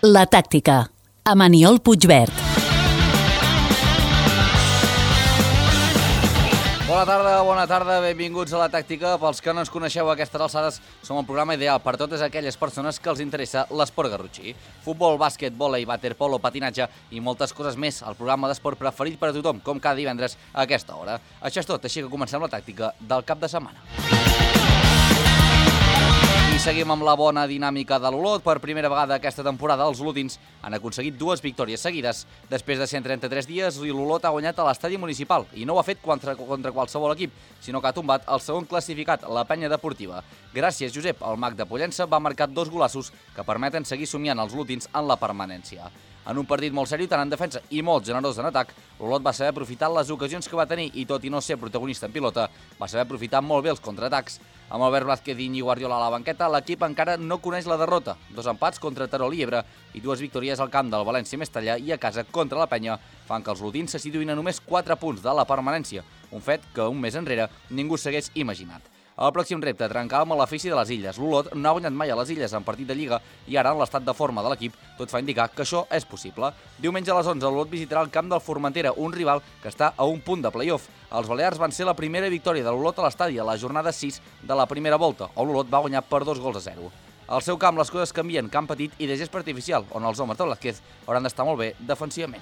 La tàctica, amb Aniol Puigvert. Bona tarda, benvinguts a La Tàctica. Pels que no ens coneixeu a aquestes alçades, som el programa ideal per totes aquelles persones que els interessa l'esport garrotxí. Futbol, bàsquet, vòlei, waterpolo, patinatge i moltes coses més. El programa d'esport preferit per a tothom, com cada divendres a aquesta hora. Això és tot, així que comencem la tàctica del cap de setmana. I seguim amb la bona dinàmica de l'Olot. Per primera vegada aquesta temporada, els olotins han aconseguit 2 victòries seguides. Després de 133 dies, l'Olot ha guanyat a l'estadi municipal i no ho ha fet contra qualsevol equip, sinó que ha tombat el segon classificat, la Penya Deportiva. Gràcies, Josep, el mag de Pollença va marcar 2 golaços que permeten seguir somiant els olotins en la permanència. En un partit molt seriós, tant en defensa i molt generós en atac, l'Olot va saber aprofitar les ocasions que va tenir i, tot i no ser protagonista en pilota, va saber aprofitar molt bé els contraatacs. Amb Albert Blázquez i Iñigo Guardiola a la banqueta, l'equip encara no coneix la derrota. 2 empats contra Terol i Ebre i 2 victòries al camp del València Mestalla i a casa contra la Penya fan que els olotins se situïn a només 4 punts de la permanència, un fet que un mes enrere ningú s'hagués imaginat. El pròxim repte trencava amb l'ofici de les Illes. L'Olot no ha guanyat mai a les Illes en partit de Lliga i ara, en l'estat de forma de l'equip, tot fa indicar que això és possible. Diumenge a les 11, l'Olot visitarà el camp del Formentera, un rival que està a un punt de play-off. Els balears van ser la primera victòria de l'Olot a l'estadi a la jornada 6 de la primera volta, on l'Olot va guanyar per 2-0. Al seu camp les coses canvien, camp petit i de gespa artificial, on els homes de Blázquez hauran d'estar molt bé defensivament.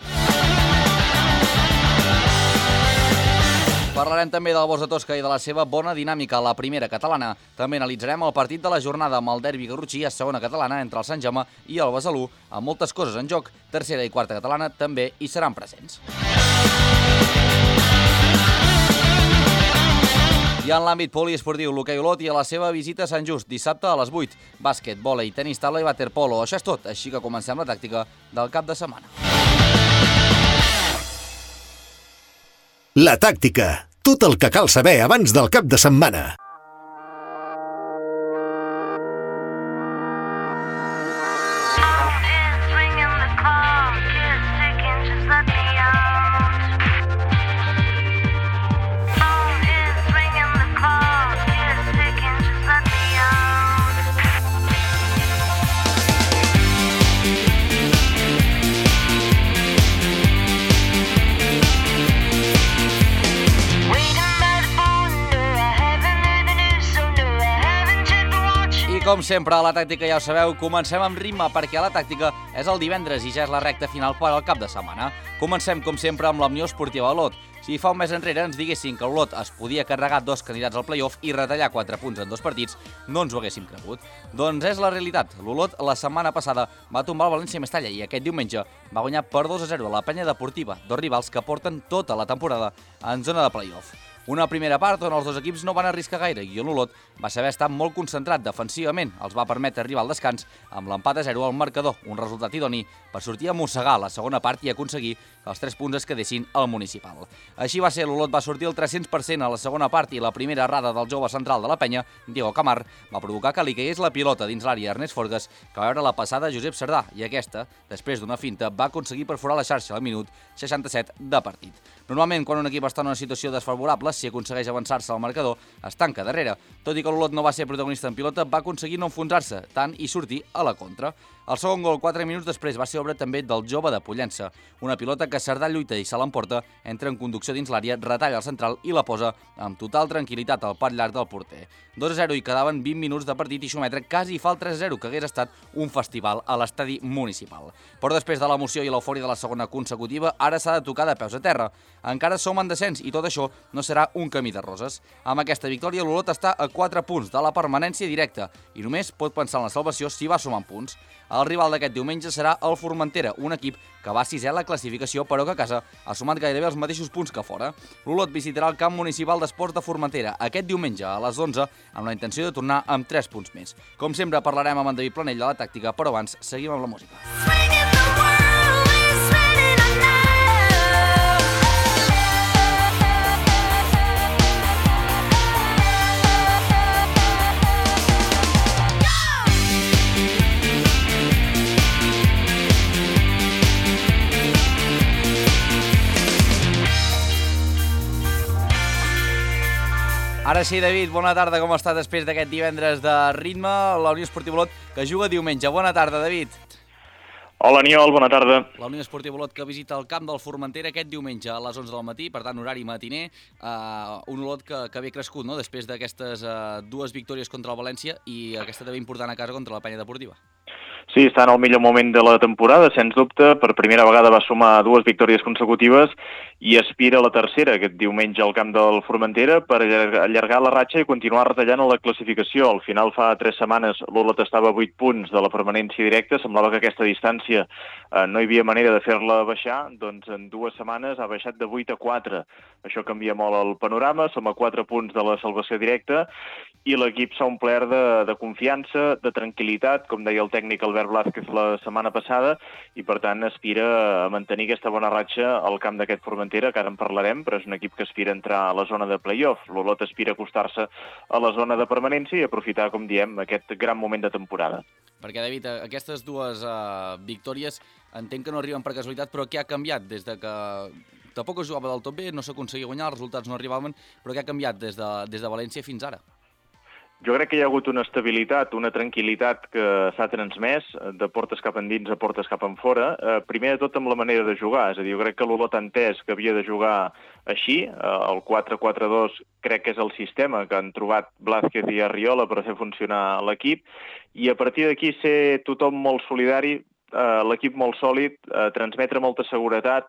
Parlarem també del Bosch de Tosca i de la seva bona dinàmica a la primera catalana. També analitzarem el partit de la jornada amb el derbi garrotxí a segona catalana entre el Sant Jaume i el Besalú, amb moltes coses en joc. Tercera i quarta catalana també hi seran presents. I en l'àmbit poliesportiu, l'hoquei Olot i a la seva visita a Sant Just, dissabte a les 8. Bàsquet, vòlei, tenis taula i waterpolo. Això és tot, així que comencem la tàctica del cap de setmana. La tàctica. Tot el que cal saber abans del cap de setmana. Com sempre, a la tàctica ja ho sabeu, comencem amb ritme perquè a la tàctica és el divendres i ja és la recta final per al cap de setmana. Comencem, com sempre, amb la Unió Esportiva Olot. Si fa un mes enrere ens diguessin que l'Olot es podia carregar 2 candidats al play-off i retallar 4 punts en 2 partits, no ens ho haguéssim cregut. Doncs és la realitat. L'Olot la setmana passada va tombar el València Mestalla i aquest diumenge va guanyar per 2-0 a la Penya Deportiva, 2 rivals que porten tota la temporada en zona de play-off. Una primera part on els 2 equips no van arriscar gaire i on l'Olot va saber estar molt concentrat defensivament. Els va permetre arribar al descans amb l'empat a 0 al marcador, un resultat idoni per sortir a mossegar la segona part i aconseguir que els 3 punts es quedessin al municipal. Així va ser, l'Olot va sortir al 300% a la segona part i la primera errada del jove central de la Penya, Diego Camar, va provocar que li caigués la pilota dins l'àrea Ernest Forgas, que va veure la passada a Josep Cerdà i aquesta, després d'una finta, va aconseguir perforar la xarxa al minut 67 de partit. Normalment, quan un equip està en una situació desfavorable, si aconsegueix avançar-se al marcador, es tanca darrere. Tot i que l'Olot no va ser protagonista en pilota, va aconseguir no enfonsar-se tant i sortir a la contra. El segon gol, 4 minuts després, va ser obra també del jove de Pollença. Una pilota que Cerdà lluita i se l'emporta, entra en conducció dins l'àrea, retalla el central i la posa amb total tranquil·litat al pal llarg del porter. 2-0 i quedaven 20 minuts de partit i Xumetre quasi fa el 3-0, que hagués estat un festival a l'estadi municipal. Però després de l'emoció i l'eufòria de la segona consecutiva, ara s'ha de tocar de peus a terra. Encara som en descens i tot això no serà un camí de roses. Amb aquesta victòria, l'Olot està a 4 punts de la permanència directa i només pot pensar en la salvació si va sumant punts. El rival d'aquest diumenge serà el Formentera, un equip que va 6è a la classificació, però que a casa ha sumat gairebé els mateixos punts que fora. L'Olot visitarà el camp municipal d'esports de Formentera aquest diumenge a les 11 amb la intenció de tornar amb 3 punts més. Com sempre, parlarem amb en David Planell de la tàctica, però abans seguim amb la música. Ara sí, David, bona tarda, com està després d'aquest divendres de ritme? La Unió Esportiva Olot, que juga diumenge. Bona tarda, David. Hola, Aniol, bona tarda. La Unió Esportiva Olot que visita el camp del Formentera aquest diumenge a les 11 del matí, per tant, horari matiner. Un Olot que havia crescut, no?, després d'aquestes dues victòries contra el València i aquesta també important a casa contra la Penya Deportiva. Sí, està en el millor moment de la temporada, sens dubte. Per primera vegada va sumar 2 victòries consecutives i aspira a la tercera aquest diumenge al camp del Formentera per allargar la ratxa i continuar retallant a la classificació. Al final, fa 3 setmanes, l'Olot estava a 8 punts de la permanència directa. Semblava que aquesta distància no hi havia manera de fer-la baixar. Doncs en 2 setmanes ha baixat de 8 a 4. Això canvia molt el panorama. Som a 4 punts de la salvació directa i l'equip s'ha omplert de confiança, de tranquil·litat, com deia el tècnic Albert Blázquez la setmana passada, i per tant aspira a mantenir aquesta bona ratxa al camp d'aquest Formentera, que ara en parlarem, però és un equip que aspira a entrar a la zona de play-off. L'Olot aspira a acostar-se a la zona de permanència i aprofitar, com diem, aquest gran moment de temporada. Perquè, David, aquestes dues victòries entenc que no arriben per casualitat, però què ha canviat des de que tampoc es jugava del tot bé, no s'aconseguia guanyar, els resultats no arribaven, però què ha canviat des de València fins ara? Jo crec que hi ha hagut una estabilitat, una tranquil·litat que s'ha transmès de portes cap endins a portes cap enfora. Primer de tot amb la manera de jugar, és a dir, jo crec que l'Olot ha entès que havia de jugar així. El 4-4-2 crec que és el sistema que han trobat Blázquez i Arriola per fer funcionar l'equip, i a partir d'aquí ser tothom molt solidari, l'equip molt sòlid, transmetre molta seguretat.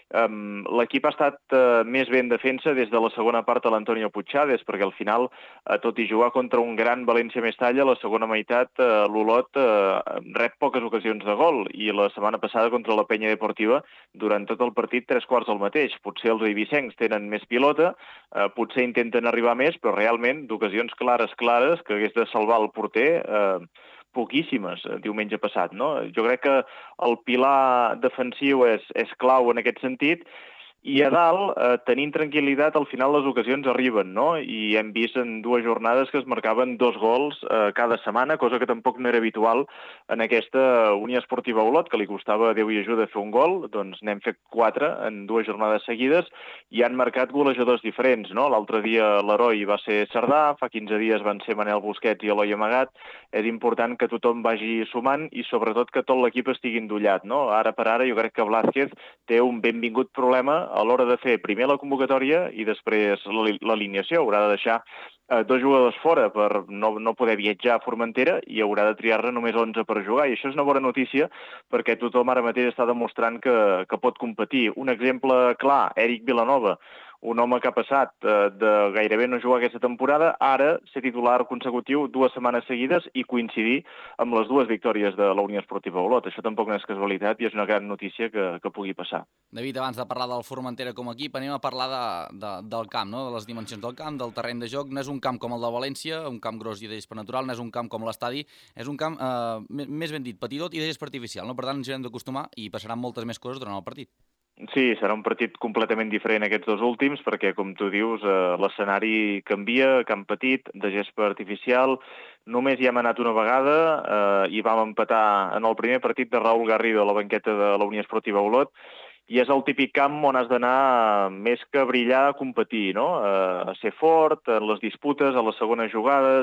L'equip ha estat més bé en defensa des de la segona part a l'Antonio Puigades, perquè al final, tot i jugar contra un gran València Mestalla, la segona meitat l'Olot rep poques ocasions de gol, i la setmana passada contra la Penya Deportiva, durant tot el partit, 3/4 el mateix. Potser els eivissencs tenen més pilota, potser intenten arribar més, però realment d'ocasions clares que hagués de salvar el porter, poquíssimes diumenge passat, no? Jo crec que el pilar defensiu és clau en aquest sentit, i a dalt, tenint tranquil·litat, al final les ocasions arriben, no? I hem vist en 2 jornades que es marcaven 2 gols cada setmana, cosa que tampoc no era habitual en aquesta Unió Esportiva Olot, que li costava Déu i ajuda fer un gol. Doncs n'hem fet 4 en 2 jornades seguides i han marcat golejadors diferents, no? L'altre dia l'heroi va ser Cerdà, fa 15 dies van ser Manel Busquets i Eloi Amagat. És important que tothom vagi sumant i sobretot que tot l'equip estigui endollat, no? Ara per ara jo crec que Blázquez té un benvingut problema a l'hora de fer primer la convocatòria i després l'alineació. Haurà de deixar 2 jugadors fora per no poder viatjar a Formentera i haurà de triar-ne només 11 per jugar, i això és una bona notícia perquè tothom ara mateix està demostrant que pot competir. Un exemple clar, Eric Vilanova, un home que ha passat de gairebé no jugar aquesta temporada, ara ser titular consecutiu 2 setmanes seguides i coincidir amb les 2 victòries de la Unió Esportiva Olot. Això tampoc no és casualitat i és una gran notícia que pugui passar. David, abans de parlar del Formentera com a equip, anem a parlar del camp, no?, de les dimensions del camp, del terreny de joc. No és un camp com el de València, un camp gros i de gespa natural, no és un camp com l'estadi, és un camp, més ben dit, petitot i de gespa artificial, no? Per tant, ens hi hem d'acostumar i passaran moltes més coses durant el partit. Sí, serà un partit completament diferent aquests 2 últims, perquè, com tu dius, l'escenari canvia, camp petit, de gespa artificial. Només hi hem anat una vegada i vam empatar en el primer partit de Raúl Garrido a la banqueta de la Unió Esportiva Olot, i és el típic camp on has d'anar més que brillar a competir, no? A ser fort, en les disputes, a les segones jugades,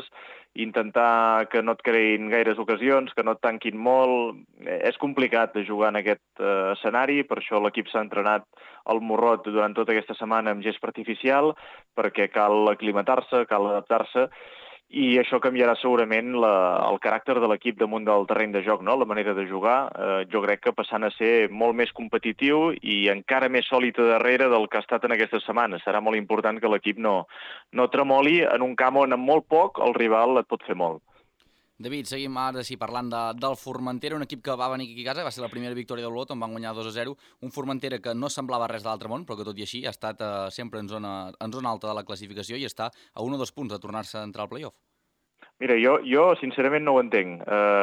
intentar que no et creïn gaires ocasions, que no et tanquin molt. És complicat de jugar en aquest escenari, per això l'equip s'ha entrenat al Morrot durant tota aquesta setmana amb gespa artificial, perquè cal aclimatar-se, cal adaptar-se, i això canviarà segurament el caràcter de l'equip damunt del terreny de joc, no? La manera de jugar, jo crec que passant a ser molt més competitiu i encara més sòlid a darrere del que ha estat en aquestes setmanes. Serà molt important que l'equip no tremoli en un camp on amb molt poc el rival et pot fer molt. David, seguim ara sí parlant del Formentera, un equip que va venir aquí a casa, va ser la primera victòria de l'Olot, on van guanyar 2-0, un Formentera que no semblava res de l'altre món, però que tot i així ha estat sempre en zona alta de la classificació i està a 1 o 2 punts de tornar-se a entrar al play-off. Mira, jo sincerament no ho entenc.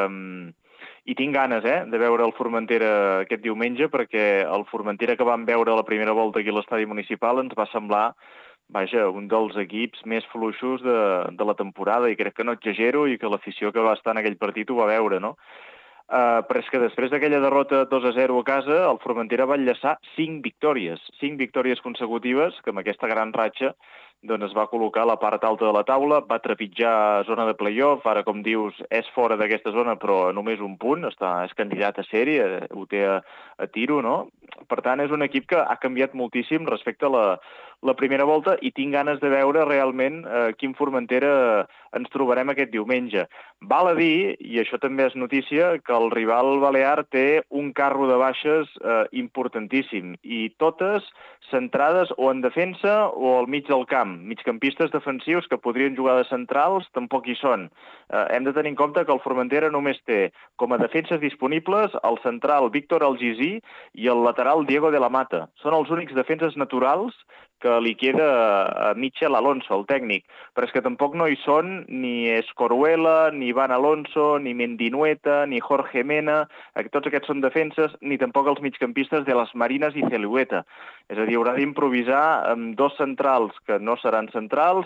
I tinc ganes de veure el Formentera aquest diumenge, perquè el Formentera que vam veure a la primera volta aquí a l'estadi municipal ens va semblar, vaja, un dels equips més fluixos de la temporada, i crec que no exagero i que l'afició que va estar en aquell partit ho va veure, no? Però és que després d'aquella derrota 2-0 a casa, el Formentera va enllaçar 5 victòries consecutives, que amb aquesta gran ratxa doncs es va col·locar a la part alta de la taula, va trepitjar zona de play-off, ara com dius és fora d'aquesta zona però només un punt, és candidat a sèrie, ho té a tiro, no? Per tant, és un equip que ha canviat moltíssim respecte a la primera volta i tinc ganes de veure realment quin Formentera ens trobarem aquest diumenge. Val a dir, i això també és notícia, que el rival balear té un carro de baixes importantíssim i totes centrades o en defensa o al mig del camp. Migcampistes defensius que podrien jugar de centrals tampoc hi són. Hem de tenir en compte que el Formentera només té com a defenses disponibles el central Víctor Algisí i el lateral Diego de la Mata. Són els únics defenses naturals que li queda a Michel Alonso, el tècnic, però és que tampoc no hi són ni Escoruela, ni Van Alonso, ni Mendinueta, ni Jorge Mena, tots aquests són defenses, ni tampoc els migcampistes de les Marinas i Celueta. És a dir, haurà d'improvisar amb dos centrals que no seran centrals,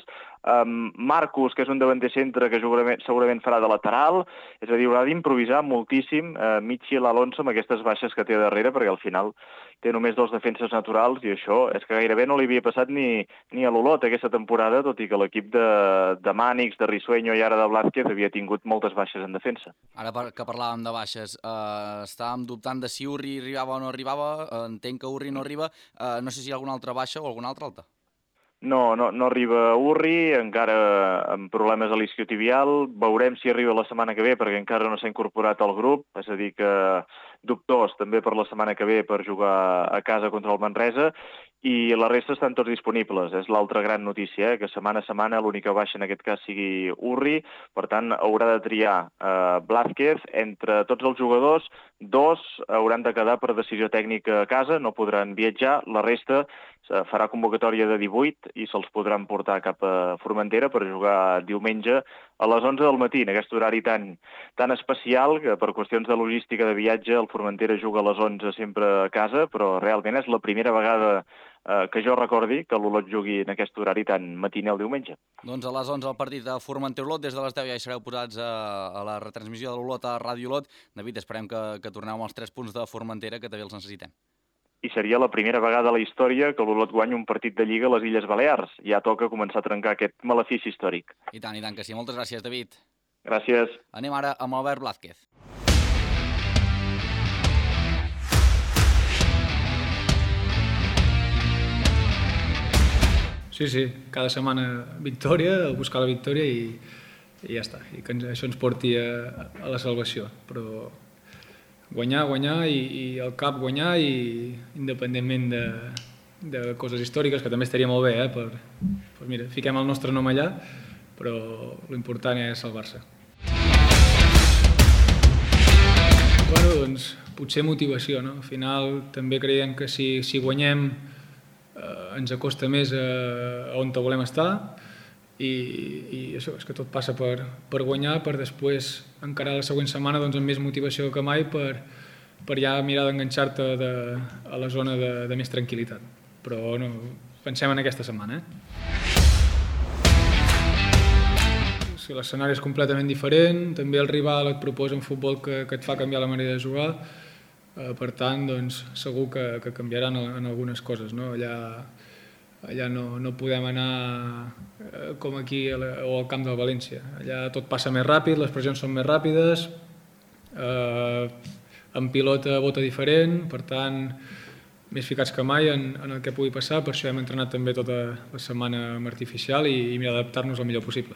Marcus, que és un davanter centre que segurament farà de lateral, és a dir, haurà d'improvisar moltíssim Michel Alonso amb aquestes baixes que té darrere, perquè al final té només dos defenses naturals i això és que gairebé no li havia passat ni a l'Olot aquesta temporada, tot i que l'equip de Mànix, de Risueño i ara de Blázquez havia tingut moltes baixes en defensa. Ara que parlàvem de baixes, estàvem dubtant de si Urri arribava o no arribava, entenc que Urri no arriba, no sé si hi ha alguna altra baixa o alguna altra alta. No arriba Urri, encara amb problemes a l'isquiotibial. Veurem si arriba la setmana que ve, perquè encara no s'ha incorporat al grup, és a dir que dubtós també per la setmana que ve per jugar a casa contra el Manresa, i la resta estan tots disponibles. És l'altra gran notícia, que setmana a setmana l'única baixa en aquest cas sigui Urri, per tant haurà de triar Blázquez entre tots els jugadors, dos hauran de quedar per decisió tècnica a casa, no podran viatjar, la resta farà convocatòria de 18 i se'ls podran portar cap a Formentera per jugar diumenge a les 11 del matí, en aquest horari tan especial que per qüestions de logística de viatge el Formentera juga a les 11 sempre a casa, però realment és la primera vegada que jo recordi que l'Olot jugui en aquest horari tan matiner el diumenge. Doncs a les 11 el partit de Formentera-Olot, des de les 10 ja hi sereu posats a la retransmissió de l'Olot a Ràdio Olot. David, esperem que torneu amb els 3 punts de Formentera, que també els necessitem. I seria la primera vegada a la història que l'Olot guanya un partit de Lliga a les Illes Balears. Ja toca començar a trencar aquest malefici històric. I tant que sí. Moltes gràcies, David. Gràcies. Anem ara amb Albert Blázquez. Sí, cada setmana victòria, buscar la victòria i ja està. I que això ens porti a la salvació. Però guanyar i al cap guanyar, i independentment de coses històriques, que també estaria molt bé, doncs mira, fiquem el nostre nom allà, però l'important és salvar-se. Bueno, doncs potser motivació, no? Al final també creiem que si guanyem ens acosta més a on volem estar, i això, és que tot passa per guanyar, per després encarar la següent setmana amb més motivació que mai per ja mirar d'enganxar-te a la zona de més tranquil·litat. Però no, pensem en aquesta setmana. Si l'escenari és completament diferent, també el rival et proposa un futbol que et fa canviar la manera de jugar, per tant, doncs, segur que canviaran en algunes coses, no? Allà no podem anar com aquí o al camp del València. Allà tot passa més ràpid, les pressions són més ràpides, en pilota vota diferent, per tant, més ficats que mai en el que pugui passar. Per això hem entrenat també tota la setmana amb artificial i mirar d'adaptar-nos el millor possible.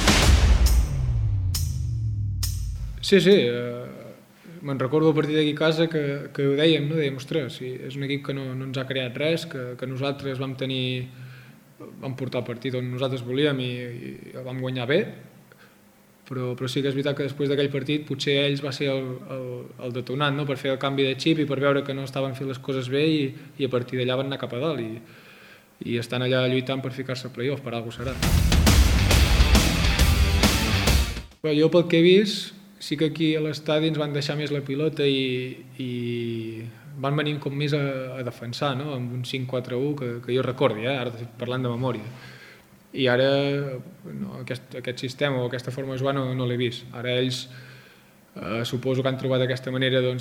Sí, me'n recordo el partit d'aquí a casa que ho dèiem, no? Dèiem, ostres, és un equip que no ens ha creat res, que nosaltres vam portar el partit on nosaltres volíem i el vam guanyar bé, però sí que és veritat que després d'aquell partit potser ells va ser el detonant, no? Per fer el canvi de xip i per veure que no estaven fent les coses bé, i a partir d'allà van anar cap a dalt i estan allà lluitant per ficar-se a play-off, per alguna cosa serà. Però jo pel que he vist, sí que aquí a l'estadi ens van deixar més la pilota i van venir com més a defensar, no? Amb un 5-4-1 que jo recordi, ara estic parlant de memòria. I ara aquest sistema o aquesta forma de jugar no l'he vist. Ara ells suposo que han trobat aquesta manera de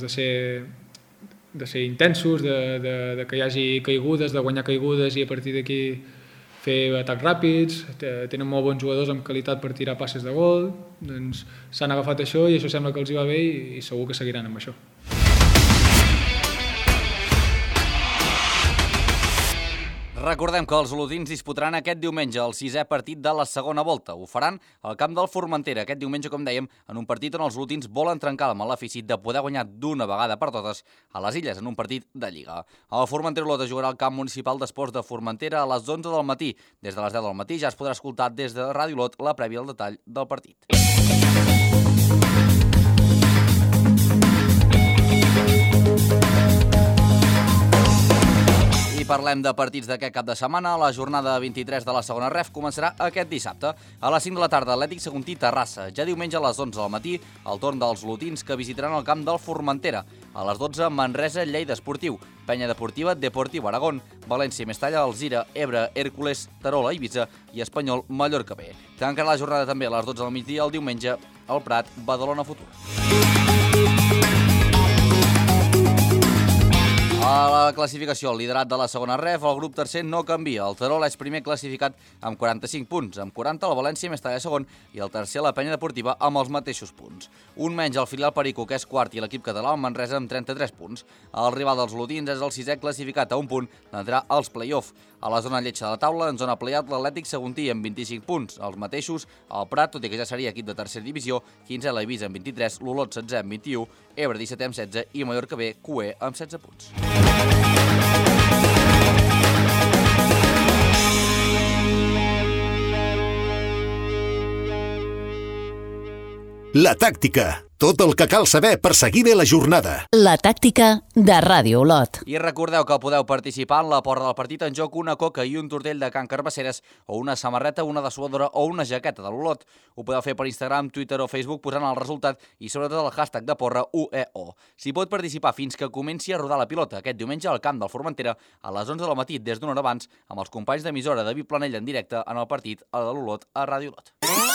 ser intensos, de que hi hagi caigudes, de guanyar caigudes i a partir d'aquí fer atacs ràpids, tenen molt bons jugadors amb qualitat per tirar passes de gol, doncs s'han agafat això i això sembla que els hi va bé i segur que seguiran amb això. Recordem que els olotins disputaran aquest diumenge el 6è partit de la segona volta. Ho faran al camp del Formentera aquest diumenge, com dèiem, en un partit on els olotins volen trencar el malefici de poder guanyar d'una vegada per totes a les Illes en un partit de Lliga. El Formentera Olot jugarà al camp municipal d'esports de Formentera a les 11 del matí. Des de les 10 del matí ja es podrà escoltar des de Ràdio Olot la prèvia al detall del partit. Parlem de partits d'aquest cap de setmana. La jornada 23 de la segona ref començarà aquest dissabte. A les 5 de la tarda, Atlètic Saguntí Terrassa. Ja diumenge a les 11 del matí, el torn dels olotins que visitaran el camp del Formentera. A les 12, Manresa, Lleida Esportiu. Penya Deportiva, Deportiu Aragón. València, Mestalla, Alzira, Ebre, Hèrcules, Tarola, Eivissa i Espanyol, Mallorca B. Tancarà la jornada també a les 12 del migdia el diumenge al Prat, Badalona Futur. A la classificació, el liderat de la segona ref, el grup tercer no canvia. El Terol és primer classificat amb 45 punts. Amb 40, la València Mestalla segon i el tercer, la Penya Deportiva, amb els mateixos punts. Un menys el filial Perico, que és quart, i l'equip català, el Manresa, amb 33 punts. El rival dels olotins és el sisè classificat a un punt d'entrar als play-off. A la zona lletja de la taula, en zona play-out, l'Atlètic Saguntí amb 25 punts. Els mateixos, el Prat, tot i que ja seria equip de tercera divisió, 15è l'Eivissa amb 23, l'Olot 16è amb 21, Ebre 17è amb 16 i Mallorca B, QE amb 16 punts. La tàctica. Tot el que cal saber per seguir bé la jornada. La tàctica de Ràdio Olot. I recordeu que podeu participar en la porra del partit en joc una coca i un tortell de Can Carbasseres o una samarreta, una dessuadora o una jaqueta de l'Olot. Ho podeu fer per Instagram, Twitter o Facebook posant el resultat i sobretot el hashtag de porra UEO. S'hi pot participar fins que comenci a rodar la pilota aquest diumenge al camp del Formentera a les 11 del matí des d'una hora abans amb els companys d'emissora David Planell en directe en el partit a l'Olot a Ràdio Olot.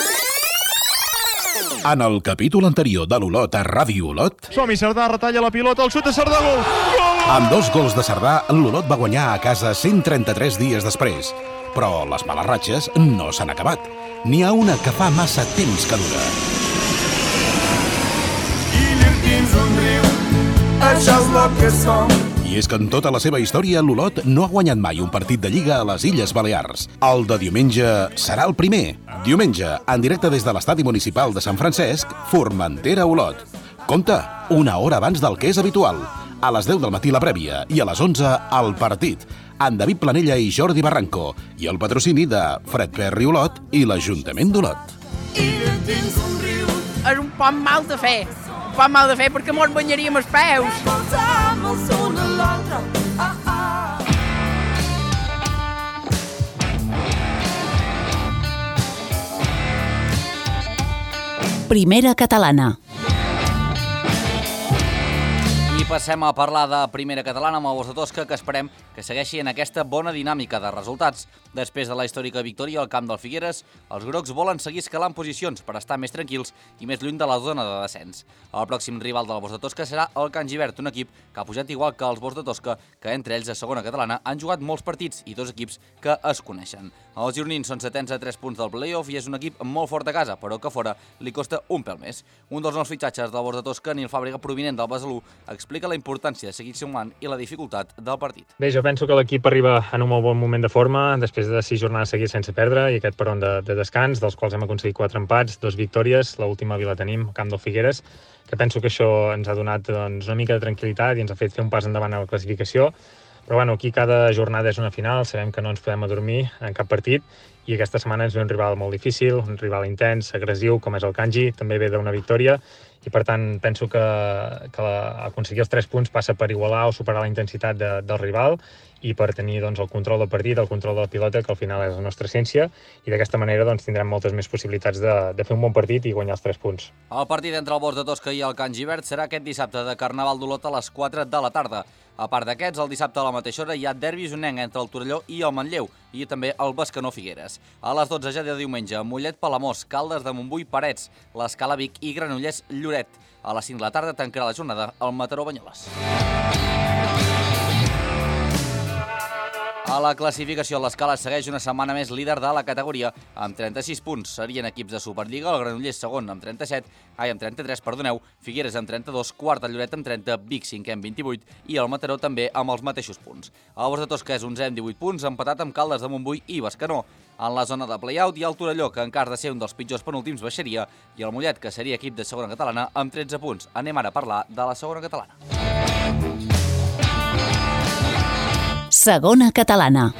En el capítol anterior de l'Olot a Ràdio Olot... Som-hi, Cerdà retalla la pilota, el xut de Cerdà, gol! Gol! Amb 2 gols de Cerdà, l'Olot va guanyar a casa 133 dies després. Però les males ratxes no s'han acabat. N'hi ha una que fa massa temps que dura. I dins un riu, això és lo que som. I és que en tota la seva història l'Olot no ha guanyat mai un partit de Lliga a les Illes Balears. El de diumenge serà el primer. Diumenge, en directe des de l'estadi municipal de Sant Francesc, Formentera Olot. Compte, una hora abans del que és habitual. A les 10 del matí la prèvia i a les 11 el partit. En David Planella i Jordi Barranco. I el patrocini de Fred Perri Olot i l'Ajuntament d'Olot. I dins un riu, és un poc mal de fer. Un poc mal de fer perquè mos banyaríem els peus. escoltam els un a l'altre. Primera catalana. I passem a parlar de primera catalana amb el Bosc de Tosca, que esperem que segueixi en aquesta bona dinàmica de resultats. Després de la històrica victòria al camp del Figueres, els grocs volen seguir escalant posicions per estar més tranquils i més lluny de la zona de descens. El pròxim rival del Bosc de Tosca serà el Can Givert, un equip que ha pujat igual que els Bosc de Tosca, que entre ells a segona catalana han jugat molts partits i 2 equips que es coneixen. Els gironins són 7ens a 3 punts del play-off i és un equip molt fort a casa, però que fora li costa un pèl més. Un dels nous fitxatges del Bosc de Tosca, Nil Fàbrega, provinent del Besalú, explica la importància de seguir sumant i la dificultat del partit. Bé, jo penso que l'equip arriba en un molt bon moment de forma, després de 6 jornades seguides sense perdre i aquest peron de descans, dels quals hem aconseguit 4 empats, 2 victòries, l'última la tenim, al camp del Figueres, que penso que això ens ha donat una mica de tranquil·litat i ens ha fet fer un pas endavant a la classificació. Però bueno, aquí cada jornada és una final, sabem que no ens podem adormir en cap partit i aquesta setmana ens ve un rival molt difícil, un rival intens, agressiu, com és el Cangi, també ve d'una victòria i per tant penso que aconseguir els 3 punts passa per igualar o superar la intensitat del rival i per tenir el control del partit, el control de la pilota, que al final és la nostra essència, i d'aquesta manera tindrem moltes més possibilitats de fer un bon partit i guanyar els 3 punts. El partit entre el Bosc de Tosca i el Can Givert serà aquest dissabte de Carnaval d'Olot a les 4 de la tarda. A part d'aquests, el dissabte a la mateixa hora hi ha derbi zonenc entre el Torelló i el Manlleu i també el Bescanó Figueres. A les 12 ja de diumenge, Mollet Palamós, Caldes de Montbui Parets, l'Escala Vic i Granollers Lloret. A les 5 de la tarda tancarà la jornada el Mataró Banyoles. A la classificació, l'Escala segueix una setmana més líder de la categoria amb 36 punts. Serien equips de Superliga, el Granollers segon amb 33, Figueres amb 32, quart el Lloret amb 30, Vic cinquè amb 28 i el Mataró també amb els mateixos punts. El Bors de Tosca és 11è amb 18 punts, empatat amb Caldes de Montbui i Bescanó. En la zona de play-out hi ha el Torelló, que en cas de ser un dels pitjors penúltims baixaria, i el Mollet, que seria equip de segona catalana, amb 13 punts. Anem ara a parlar de la segona catalana. Segona catalana.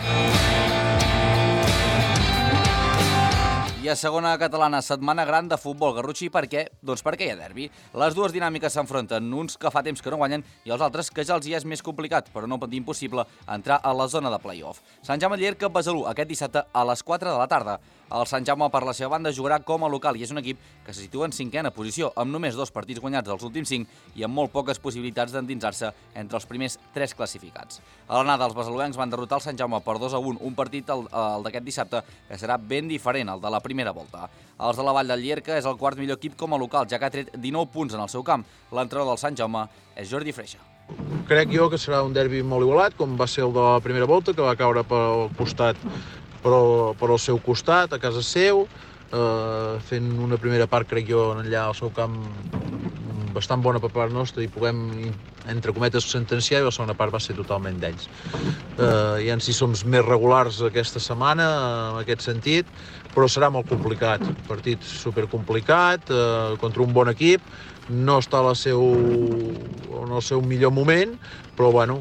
I a segona catalana, setmana gran de futbol garrotxí. Per què? Doncs perquè hi ha derbi. Les dues dinàmiques s'enfronten, uns que fa temps que no guanyen i els altres que ja els hi és més complicat, però no impossible, entrar a la zona de play-off. Sant Jaume Llierca Besalú aquest dissabte a les 4 de la tarda. El Sant Jaume, per la seva banda, jugarà com a local i és un equip que se situa en 5a posició, amb només 2 partits guanyats dels últims 5 i amb molt poques possibilitats d'endinsar-se entre els primers 3 classificats. A l'anada, els besaluencs van derrotar el Sant Jaume per 2-1, un partit, el d'aquest dissabte, que serà ben diferent al de la primera volta. Els de la Vall del Llierca és el quart millor equip com a local, ja que ha tret 19 punts en el seu camp. L'entrenador del Sant Jaume és Jordi Freixa. Crec jo que serà un derbi molt igualat, com va ser el de la primera volta, que va caure pel costat, per al seu costat, a casa seu, fent una primera part, crec jo, allà al seu camp bastant bona per part nostra i puguem, entre cometes, sentenciar, i la segona part va ser totalment d'ells. Ja en si som més regulars aquesta setmana, en aquest sentit, però serà molt complicat, partit supercomplicat, contra un bon equip, no està en el seu millor moment, però bueno,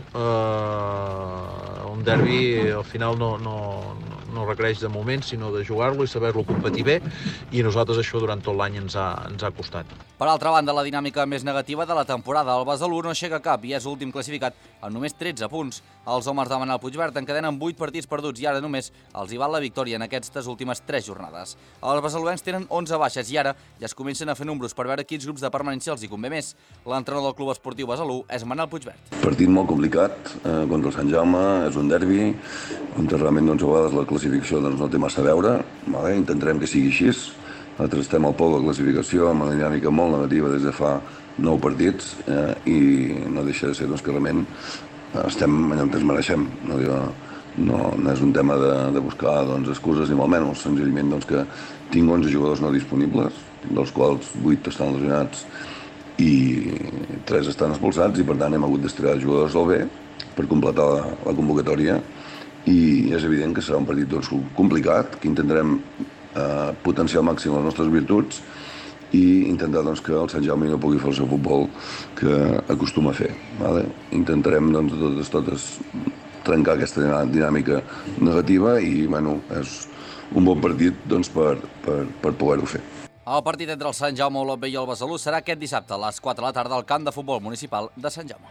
un derbi al final no requereix de moment, sinó de jugar-lo i saber-lo competir bé, i a nosaltres això durant tot l'any ens ha costat. Per altra banda, la dinàmica més negativa de la temporada, el Besalú no aixeca cap i és l'últim classificat amb només 13 punts. Els homes de Manel Puigverd encadenen 8 partits perduts i ara només els hi val la victòria en aquestes últimes 3 jornades. Els besaluencs tenen 11 baixes i ara ja es comencen a fer números per veure quins grups de permanència els hi convé més. L'entrenador del Club Esportiu Besalú és Manel Puigverd. Partit molt complicat contra el Sant Jaume, és un derbi, on realment a vegades la classificació no té massa a veure, intentarem que sigui així. Nosaltres estem al pou de la classificació amb una dinàmica molt negativa des de fa 9 partits i no deixa de ser que realment estem allà on ens mereixem. No és un tema de buscar excuses ni molt menys, senzillament que tinc 11 jugadors no disponibles, dels quals 8 estan lesionats i 3 estan expulsats, i per tant hem hagut d'estirar jugadors del B per completar la convocatòria, i és evident que serà un partit complicat, que intentarem potenciar al màxim les nostres virtuts i intentar que el Sant Jaume no pugui fer el seu futbol que acostuma a fer. Intentarem de totes trencar aquesta dinàmica negativa i és un bon partit per poder-ho fer. El partit entre el Sant Jaume, Olot B i el Besalú serà aquest dissabte a les 4 de la tarda al camp de futbol municipal de Sant Jaume.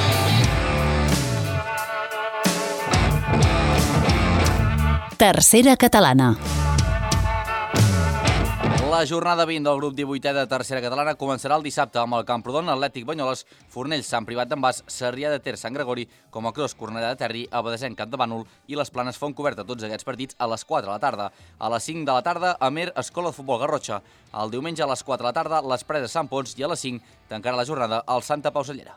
Tercera catalana. La jornada 20 del grup 18è de Tercera Catalana començarà el dissabte amb el Camprodon, Atlètic Banyoles, Fornells, Sant Privat d'en Bas, Sarrià de Ter, Sant Gregori, Comacros, Cornellà de Terri, Abadesenc, Cap de Bànol i les Planes Font Coberta. Tots aquests partits a les 4 de la tarda. A les 5 de la tarda, Amer, Escola de Futbol Garrotxa. El diumenge a les 4 de la tarda, les Preses, Sant Pons, i a les 5 tancarà la jornada el Santa Pau Cellera.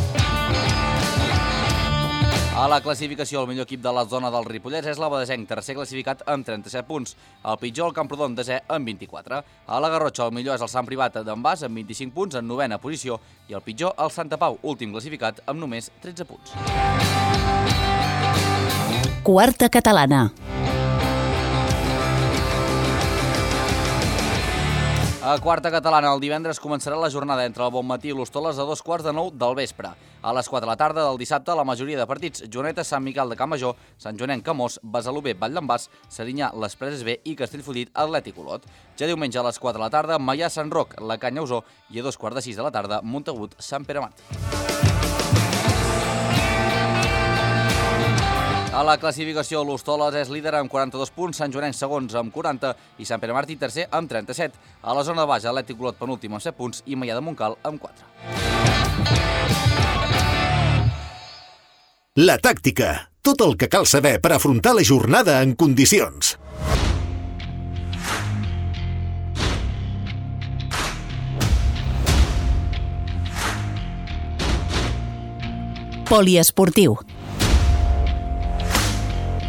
A la classificació, el millor equip de la zona del Ripollès és l'Abadesenc, tercer classificat amb 37 punts. El pitjor, el Camprodon, desè amb 24. A la Garrotxa, el millor és el Sant Privat d'en Bas amb 25 punts en 9a posició i el pitjor, el Santa Pau, últim classificat amb només 13 punts. Quarta catalana. A quarta catalana, el divendres començarà la jornada entre el Bonmatí i l'Hostoles a 8:45 del vespre. A les 4 de la tarda del dissabte, la majoria de partits: Jonetes, Sant Miquel de Campmajor, Sant Joanenc, Camós, Besalú B, Vall d'en Bas, Serinyà, les Preses B i Castellfollit, Atlètic Olot. Ja diumenge a les 4 de la tarda, Maià, Sant Roc, la Canya Usó, i a 2:45 de la tarda, Montagut, Sant Pere Màrtir. A la classificació, l'Hostoles és líder amb 42 punts, Sant Joanenc segons amb 40 i Sant Pere Màrtir tercer amb 37. A la zona de baix, Atlètic Olot penúltim amb 7 punts i Maià de Montcal amb 4. La tàctica. Tot el que cal saber per afrontar la jornada en condicions. Poliesportiu.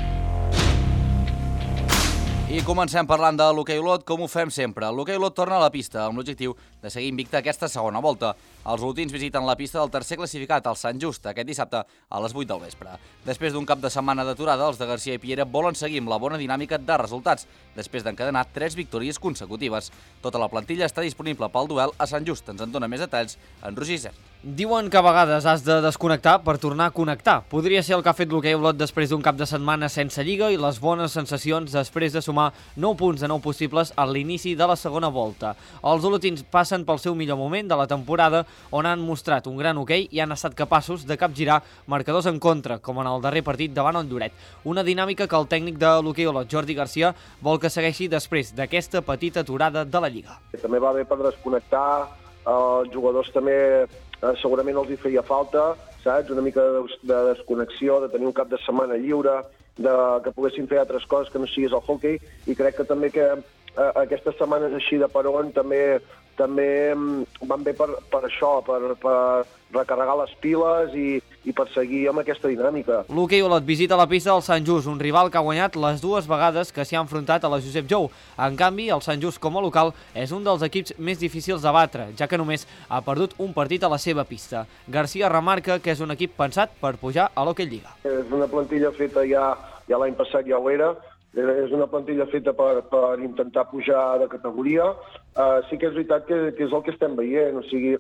I comencem parlant de l'hoquei Olot, com ho fem sempre. L'hoquei Olot torna a la pista amb l'objectiu de seguir invicta aquesta segona volta. Els olotins visiten la pista del tercer classificat, el Sant Just, aquest dissabte a les 8 del vespre. Després d'un cap de setmana d'aturada, els de Garcia i Piera volen seguir amb la bona dinàmica de resultats, després d'encadenar 3 victòries consecutives. Tota la plantilla està disponible pel duel a Sant Just. Ens en dona més detalls en Roger Isern. Diuen que a vegades has de desconnectar per tornar a connectar. Podria ser el que ha fet l'hoquei Olot després d'un cap de setmana sense lliga i les bones sensacions després de sumar 9 punts de 9 possibles a l'inici de la segona volta. Els olotins passen pel seu millor moment de la temporada, on han mostrat un gran hoquei i han estat capaços de capgirar marcadors en contra, com en el darrer partit davant el Lloret. Una dinàmica que el tècnic de l'hoquei Olot, Jordi Garcia, vol que segueixi després d'aquesta petita aturada de la lliga. També va bé per desconnectar, els jugadors també segurament els hi feia falta, saps? Una mica de desconnexió, de tenir un cap de setmana lliure, que poguessin fer altres coses que no siguis el hoquei, i crec que també que aquestes setmanes així de peron també van bé per això, per recarregar les piles i per seguir amb aquesta dinàmica. L'hoquei Olot visita la pista del Sant Just, un rival que ha guanyat les 2 vegades que s'hi ha enfrontat a la Josep Jou. En canvi, el Sant Just com a local és un dels equips més difícils de batre, ja que només ha perdut un partit a la seva pista. Garcia remarca que és un equip pensat per pujar a l'Hoquei Lliga. És una plantilla feta ja l'any passat ja ho era, és una plantilla feta per intentar pujar de categoria. Sí que és veritat que és el que estem veient, o sigui,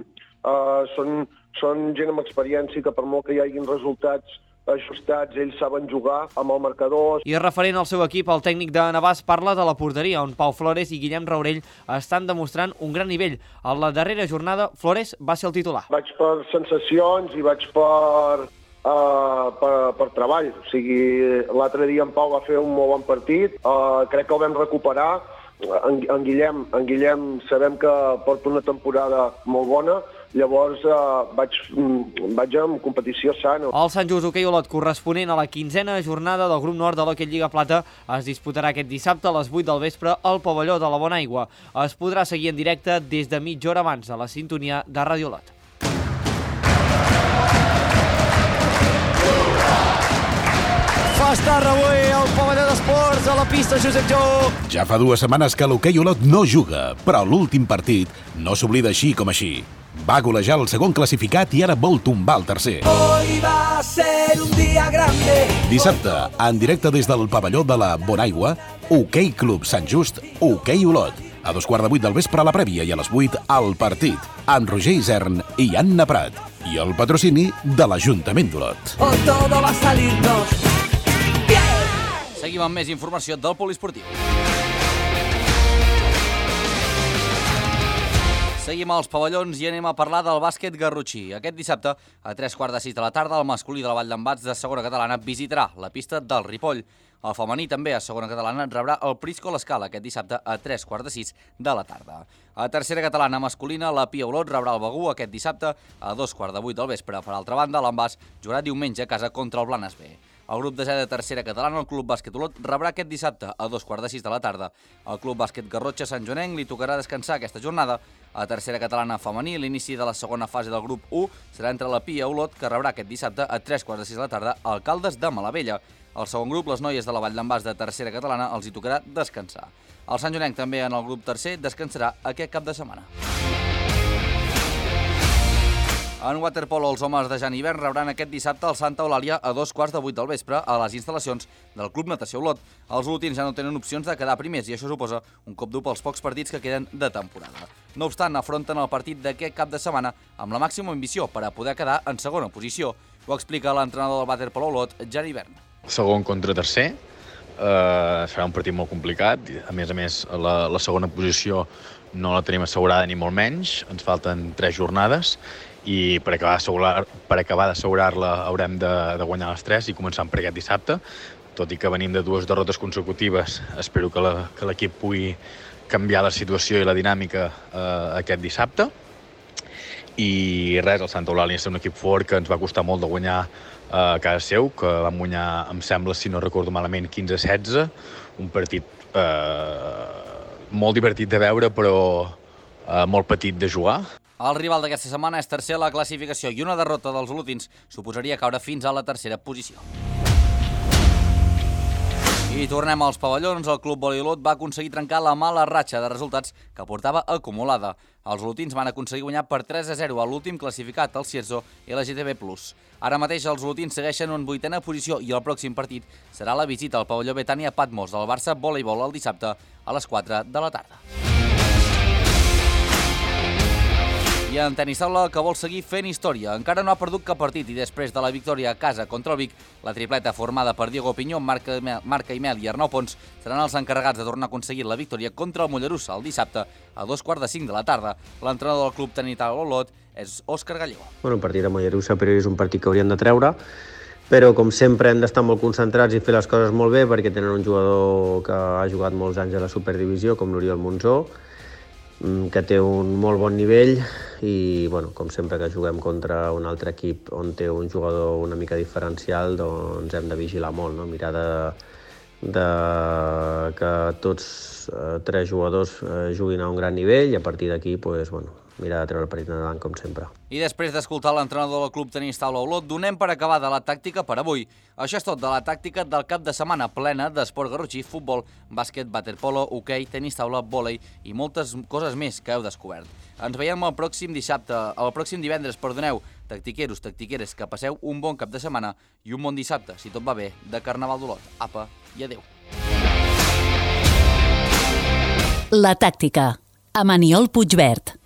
són gent amb experiència que per molt que hi hagin resultats ajustats, ells saben jugar amb el marcador. I referent al seu equip, el tècnic de Navàs parla de la porteria, on Pau Flores i Guillem Raurell estan demostrant un gran nivell. A la darrera jornada, Flores va ser el titular. Vaig per sensacions i vaig per treball. O sigui, l'altre dia en Pau va fer un molt bon partit, crec que el vam recuperar. En Guillem sabem que porta una temporada molt bona, llavors vaig amb competició sana. El Sant Just Hoquei Olot, corresponent a la 15a jornada del grup nord de l'Hoquei Lliga Plata, es disputarà aquest dissabte a les 8 del vespre al pavelló de la Bonaigua. Es podrà seguir en directe des de mitja hora abans a la sintonia de Ràdio Olot. Fa estar avui el pavelló d'esports a la pista Josep Jou. Ja fa 2 setmanes que l'hoquei Olot no juga, però l'últim partit no s'oblida així com així. Va golejar el segon classificat i ara vol tombar el tercer. Hoy va a ser un día grande. Dissabte, en directe des del pavelló de la Bonaigua, Hoquei Club Sant Just, Hoquei Olot. A 2:15 del vespre a la prèvia i a les 8 al partit, amb Roger Isern i Anna Prat. I el patrocini de l'Ajuntament d'Olot. O todo va a salirnos. Seguim amb més informació del poliesportiu. Seguim als pavellons i anem a parlar del bàsquet garrotxí. Aquest dissabte, a 3:15 de la tarda, el masculí de la Vall d'en Bas de segona catalana visitarà la pista del Ripoll. El femení també a segona catalana rebrà el Prisco l'Escala aquest dissabte a 3:15 de la tarda. A tercera catalana masculina, la Pia Olot rebrà el Begú aquest dissabte a 2:15 del vespre. Per altra banda, l'Envàs jugarà diumenge a casa contra el Blanes B. El grup de de tercera catalana, el Club Bàsquet Olot, rebrà aquest dissabte a 2:15 de la tarda. El Club Bàsquet Garrotxa Sant Joanenc li tocarà descansar aquesta jornada. A tercera catalana femení, l'inici de la segona fase del grup 1 serà entre la Pia Olot, que rebrà aquest dissabte a 3:15 de la tarda al Caldes de Malavella. Al segon grup, les noies de la Vall d'en Bas de tercera catalana els hi tocarà descansar. El Sant Joanenc també en el grup tercer descansarà aquest cap de setmana. En waterpolo, els homes de Jan Hivern rebran aquest dissabte al Santa Eulàlia a 2:15 del vespre a les instal·lacions del Club Natació Olot. Els olotins ja no tenen opcions de quedar primers i això suposa un cop dur pels pocs partits que queden de temporada. No obstant, afronten el partit d'aquest cap de setmana amb la màxima ambició per a poder quedar en segona posició. Ho explica l'entrenador del waterpolo Olot, Jan Hivern. Segon contra tercer, serà un partit molt complicat. A més, la segona posició no la tenim assegurada ni molt menys. Ens falten 3 jornades i per acabar d'assegurar-la haurem de guanyar les 3 i començant per aquest dissabte. Tot i que venim de 2 derrotes consecutives, espero que l'equip pugui canviar la situació i la dinàmica aquest dissabte. I res, el Santa Eulàlia és un equip fort que ens va costar molt de guanyar a casa seu, que vam guanyar, em sembla, si no recordo malament, 15-16, un partit molt divertit de veure, però molt petit de jugar. El rival d'aquesta setmana és tercer a la classificació i una derrota dels olotins suposaria caure fins a la tercera posició. I I tornem als pavellons. El Club Vòlei Olot va aconseguir trencar la mala ratxa de resultats que portava acumulada. Els olotins van aconseguir guanyar per 3-0 a l'últim classificat, el Cierzo LGTB+. Ara mateix els olotins segueixen en 8ª posició i el pròxim partit serà la visita al pavelló Betània Patmos del Barça Voleibol el dissabte a les 4 de la tarda. I en tenis taula, que vol seguir fent història. Encara no ha perdut cap partit i després de la victòria a casa contra el Vic, la tripleta formada per Diego Pinyó, Marc Aimel i Arnau Pons seran els encarregats de tornar a aconseguir la victòria contra el Mollerussa el dissabte a 2:45 de la tarda. L'entrenador del club tenis taula Olot és Òscar Gallego. El partit a Mollerussa però és un partit que hauríem de treure, però com sempre hem d'estar molt concentrats i fer les coses molt bé perquè tenen un jugador que ha jugat molts anys a la Superdivisió, com l'Oriol Monzó, que té un molt bon nivell i, com sempre que juguem contra un altre equip on té un jugador una mica diferencial, doncs hem de vigilar molt, no? Mirar de que tots tres jugadors juguin a un gran nivell i a partir d'aquí, mirar de treure el partit endavant, com sempre. I després d'escoltar l'entrenador del Club Tenis Taula Olot, donem per acabada la tàctica per avui. Això és tot de la tàctica del cap de setmana plena d'esport garrotxí, futbol, bàsquet, waterpolo, hoquei, tenis taula, vòlei i moltes coses més que heu descobert. Ens veiem el pròxim divendres, tactiqueros, tactiqueres, que passeu un bon cap de setmana i un bon dissabte, si tot va bé, de Carnaval d'Olot. Apa i adeu. La tàctica, amb Aniol Puigvert.